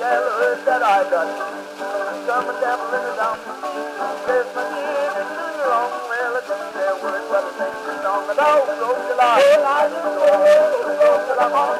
galleries that I got. Some devil in the dump. There's my kid and doing wrong. Well, it's just their words, but it ain't the song. The dog goes to lie. I just go till I'm on